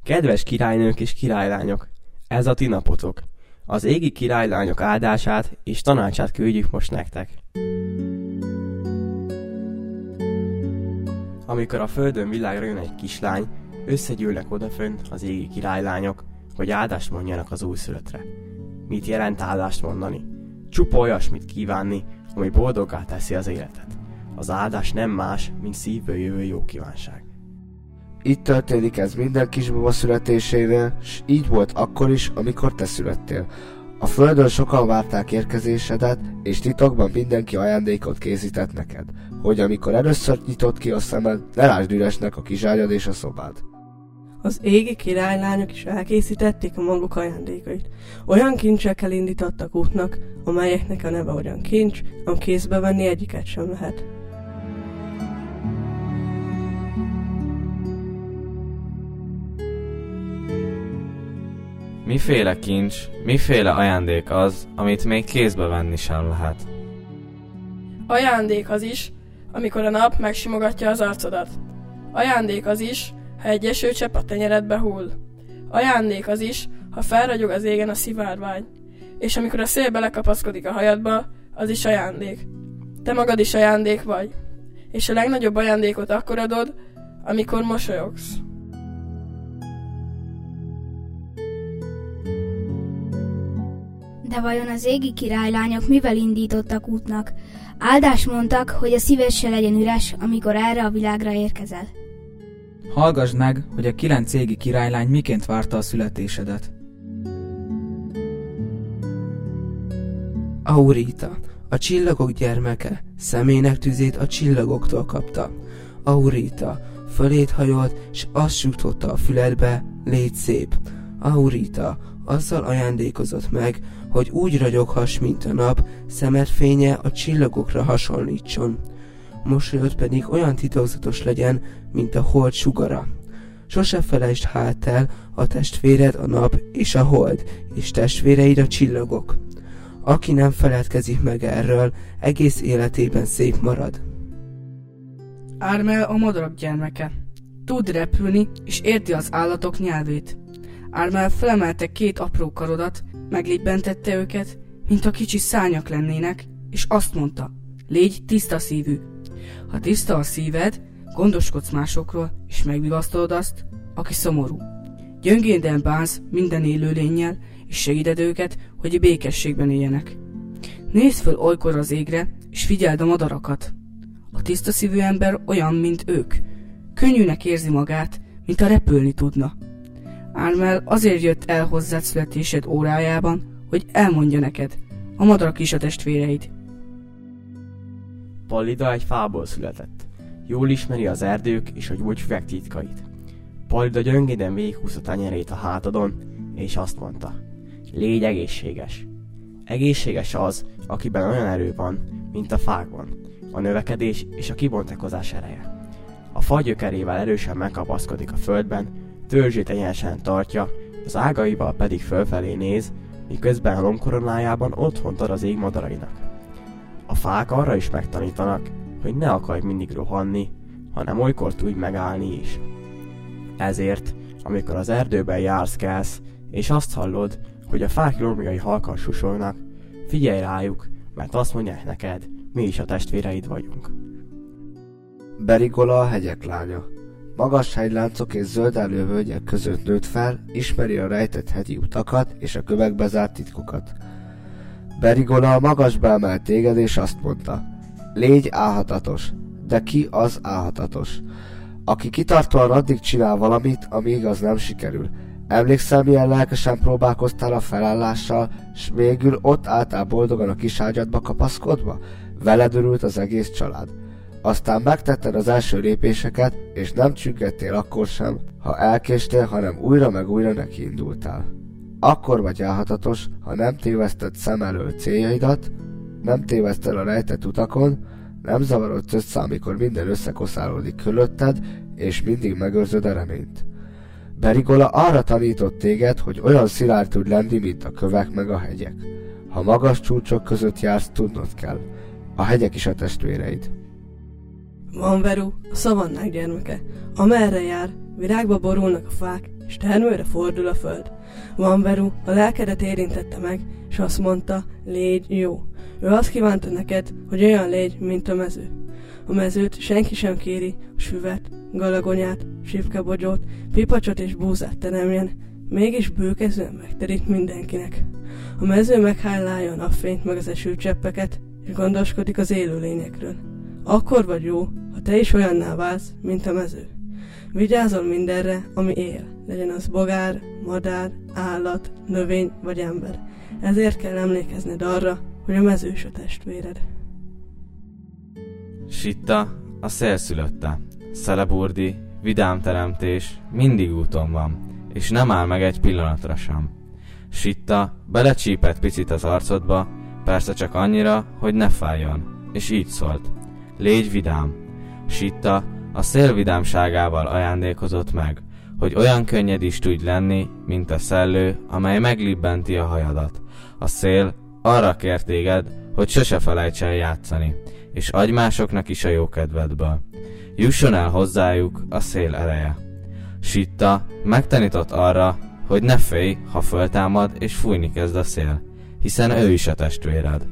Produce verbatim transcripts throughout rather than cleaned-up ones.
Kedves királynők és királylányok, ez a ti napotok. Az égi királylányok áldását és tanácsát küldjük most nektek. Amikor a földön világra jön egy kislány, összegyűlnek odafönt az égi királylányok, hogy áldást mondjanak az újszülöttre. Mit jelent áldást mondani? Csupa olyasmit kívánni, ami boldoggá teszi az életet. Az áldás nem más, mint szívből jövő jó kívánság. Így történik ez minden kisbaba születésénél, s így volt akkor is, amikor te születtél. A földön sokan várták érkezésedet, és titokban mindenki ajándékot készített neked, hogy amikor először nyitott ki a szemed, ne lásd üresnek a kizságyad és a szobád. Az égi királylányok is elkészítették a maguk ajándékait. Olyan kincsekkel indítottak útnak, amelyeknek a neve olyan kincs, am kézbe venni egyiket sem lehet. Miféle kincs, miféle ajándék az, amit még kézbe venni sem lehet? Ajándék az is, amikor a nap megsimogatja az arcodat. Ajándék az is, ha egy esőcsepp a tenyeredbe hull. Ajándék az is, ha felragyog az égen a szivárvány. És amikor a szél belekapaszkodik a hajadba, az is ajándék. Te magad is ajándék vagy. És a legnagyobb ajándékot akkor adod, amikor mosolyogsz. De vajon az égi királylányok mivel indítottak útnak? Áldást mondtak, hogy a szíved se legyen üres, amikor erre a világra érkezel. Hallgasd meg, hogy a kilenc égi királylány miként várta a születésedet. Aurita, a csillagok gyermeke, szemének tüzét a csillagoktól kapta. Aurita, fölét hajolt, s azt sújtotta a füledbe, légy szép. Aurita, azzal ajándékozott meg, hogy úgy ragyoghass, mint a nap, szemed fénye a csillagokra hasonlítson. Mosolyod pedig olyan titokzatos legyen, mint a hold sugara. Sose felejtsd hát el a testvéred a nap és a hold, és testvéreid a csillagok. Aki nem feledkezik meg erről, egész életében szép marad. Ármel a madarak gyermeke. Tud repülni, és érti az állatok nyelvét. Ármel felemelte két apró karodat, meglibbentette őket, mint a kicsi szárnyak lennének, és azt mondta, légy tiszta szívű. Ha tiszta a szíved, gondoskodsz másokról, és megvigasztalod azt, aki szomorú. Gyöngéden bánsz minden élőlénnyel, és segíted őket, hogy békességben éljenek. Nézd föl olykor az égre, és figyeld a madarakat. A tiszta szívű ember olyan, mint ők. Könnyűnek érzi magát, mint a repülni tudna. Ármel azért jött el hozzád születésed órájában, hogy elmondja neked, a madarak is a testvéreid. Pallida egy fából született. Jól ismeri az erdők és a gyógyfüvek titkait. Pallida gyöngéden végighúzta tenyerét a hátadon, és azt mondta, légy egészséges. Egészséges az, akiben olyan erő van, mint a fákban, a növekedés és a kibontakozás ereje. A fa gyökerével erősen megkapaszkodik a földben, törzsét egyenesen tartja, az ágaival pedig fölfelé néz, miközben a lombkoronájában otthont ad az ég madarainak. A fák arra is megtanítanak, hogy ne akarj mindig rohanni, hanem olykor tudj megállni is. Ezért, amikor az erdőben jársz, kelsz, és azt hallod, hogy a fák lombjai halkan susolnak, figyelj rájuk, mert azt mondják neked, mi is a testvéreid vagyunk. Berigola a hegyek lánya. Magas hegyláncok és zöldálló völgyek között nőtt fel, ismeri a rejtett hegyi utakat és a kövekbe zárt titkokat. Berigola a magasba emelt téged, és azt mondta, légy álhatatos, de ki az álhatatos? Aki kitartóan addig csinál valamit, amíg az nem sikerül. Emlékszel, milyen lelkesen próbálkoztál a felállással, s végül ott álltál boldogan a kis ágyadba kapaszkodva? Veled örült az egész család. Aztán megtetted az első lépéseket, és nem csüggedtél akkor sem, ha elkéstél, hanem újra meg újra nekiindultál. Akkor vagy álhatatos, ha nem téveszted szem elől céljaidat, nem téveszted a rejtett utakon, nem zavarodsz össze, amikor minden összekoszálódik körülötted, és mindig megőrzöd a reményt. Berigola arra tanított téged, hogy olyan szilárd tud lenni, mint a kövek meg a hegyek. Ha magas csúcsok között jársz, tudnod kell. A hegyek is a testvéreid. Van Veru, a szavannák gyermeke. Amerre jár, virágba borulnak a fák, és termőre fordul a föld. Vanveru a lelkedet érintette meg, és azt mondta, légy jó. Ő azt kívánta neked, hogy olyan légy, mint a mező. A mezőt senki sem kéri, a süvet, galagonyát, sipkebogyót, pipacsot és búzát teremjen, mégis bőkezően megterít mindenkinek. A mező meghálálja a napfényt meg az esőcseppeket, és gondoskodik az élőlényekről. Akkor vagy jó, ha te is olyanná válsz, mint a mező. Vigyázol mindenre, ami él, legyen az bogár, madár, állat, növény vagy ember. Ezért kell emlékezned arra, hogy a mezős a testvéred. Sitta a szél szülötte. Celeburdi, vidám teremtés mindig úton van, és nem áll meg egy pillanatra sem. Sitta belecsípett picit az arcodba, persze csak annyira, hogy ne fájjon, és így szólt. Légy vidám. Sitta a szél vidámságával ajándékozott meg, hogy olyan könnyed is tudj lenni, mint a szellő, amely meglibbenti a hajadat. A szél arra kér téged, hogy sose felejts el játszani, és adj másoknak is a jókedvedből. Jusson el hozzájuk a szél ereje. Sitta megtanított arra, hogy ne félj, ha föltámad és fújni kezd a szél, hiszen ő is a testvéred.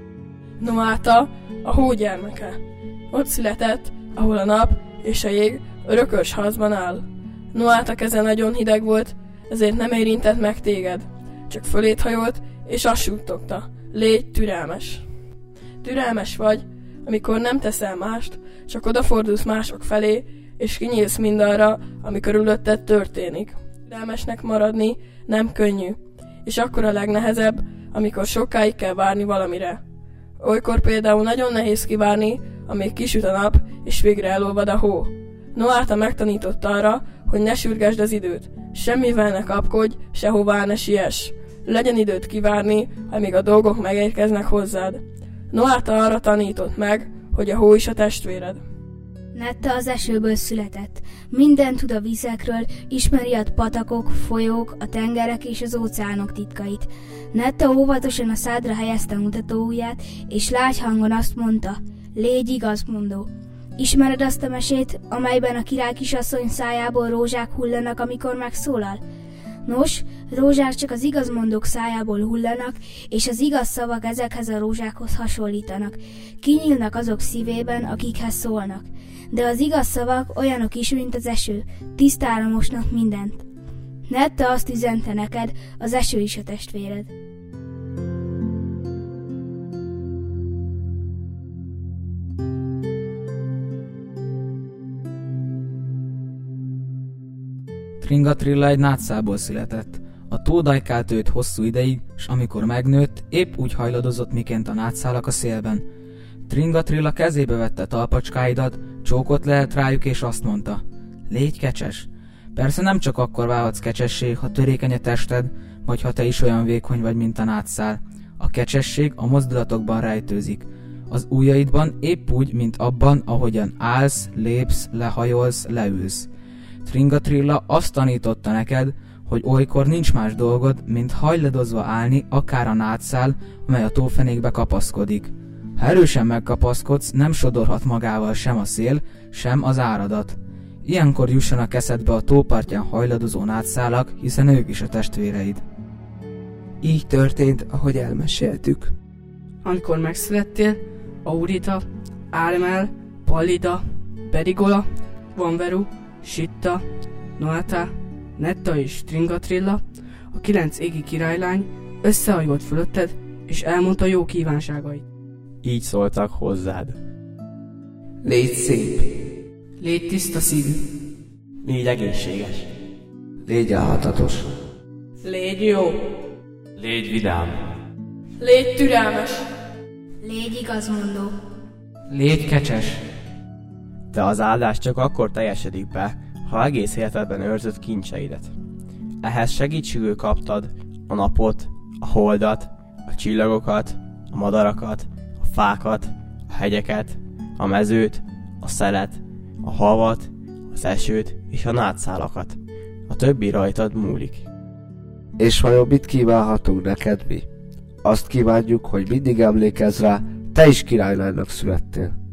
Noáta a hó gyermeke. Ott született, ahol a nap és a jég örökös harcban áll. Noáta keze nagyon hideg volt, ezért nem érintett meg téged. Csak fölét hajolt, és azt suttogta. Légy türelmes. Türelmes vagy, amikor nem teszel mást, csak odafordulsz mások felé, és kinyílsz mindarra, ami körülötted történik. Türelmesnek maradni nem könnyű, és akkor a legnehezebb, amikor sokáig kell várni valamire. Olykor például nagyon nehéz kivárni, amíg kisüt a nap, és végre elolvad a hó. Noáta megtanított arra, hogy ne sürgesd az időt, semmivel ne kapkodj, sehová ne siess. Legyen időt kivárni, amíg a dolgok megérkeznek hozzád. Noáta arra tanított meg, hogy a hó is a testvéred. Netta az esőből született. Mindent tud a vizekről, ismeri a patakok, folyók, a tengerek és az óceánok titkait. Netta óvatosan a szádra helyezte mutatóujját, és lágy hangon azt mondta, légy igazmondó. Ismered azt a mesét, amelyben a király kisasszony szájából rózsák hullanak, amikor megszólal? Nos, rózsák csak az igazmondók szájából hullanak, és az igaz szavak ezekhez a rózsákhoz hasonlítanak. Kinyílnak azok szívében, akikhez szólnak. De az igaz szavak olyanok is, mint az eső, tisztára mosnak mindent. Netta azt üzente neked, az eső is a testvéred. Tringatrilla egy nátszából született. A tó dajkált őt hosszú ideig, s amikor megnőtt, épp úgy hajladozott, miként a nátszálak a szélben. Tringatrilla kezébe vette talpacskáidat, csókot lehet rájuk, és azt mondta, légy kecses. Persze nem csak akkor válhatsz kecsessé, ha törékeny a tested, vagy ha te is olyan vékony vagy, mint a nátszál. A kecsesség a mozdulatokban rejtőzik. Az ujjaidban épp úgy, mint abban, ahogyan állsz, lépsz, lehajolsz, leülsz. Tringatrilla azt tanította neked, hogy olykor nincs más dolgod, mint hajladozva állni akár a nátszál, amely a tófenékbe kapaszkodik. Ha erősen megkapaszkodsz, nem sodorhat magával sem a szél, sem az áradat. Ilyenkor jussanak eszedbe a tópartján hajladozó nátszálak, hiszen ők is a testvéreid. Így történt, ahogy elmeséltük. Amikor megszülettél, Aurita, Ármel, Pallida, Perigola, Vanveru, Sitta, Noáta, Netta és Tringatrilla, a kilenc égi királylány összehajolt fölötted, és elmondta jó kívánságait. Így szóltak hozzád. Légy szép. Légy tiszta szívű. Légy egészséges. Légy álhatatos. Légy jó. Légy vidám. Légy türelmes. Légy igazmondó. Légy kecses. De az áldás csak akkor teljesedik be, ha egész életedben őrzöd kincseidet. Ehhez segítségül kaptad a napot, a holdat, a csillagokat, a madarakat, a fákat, a hegyeket, a mezőt, a szelet, a havat, az esőt és a nátszálakat. A többi rajtad múlik. És vajon mit kívánhatunk neked mi? Azt kívánjuk, hogy mindig emlékezz rá, te is királylánynak születtél.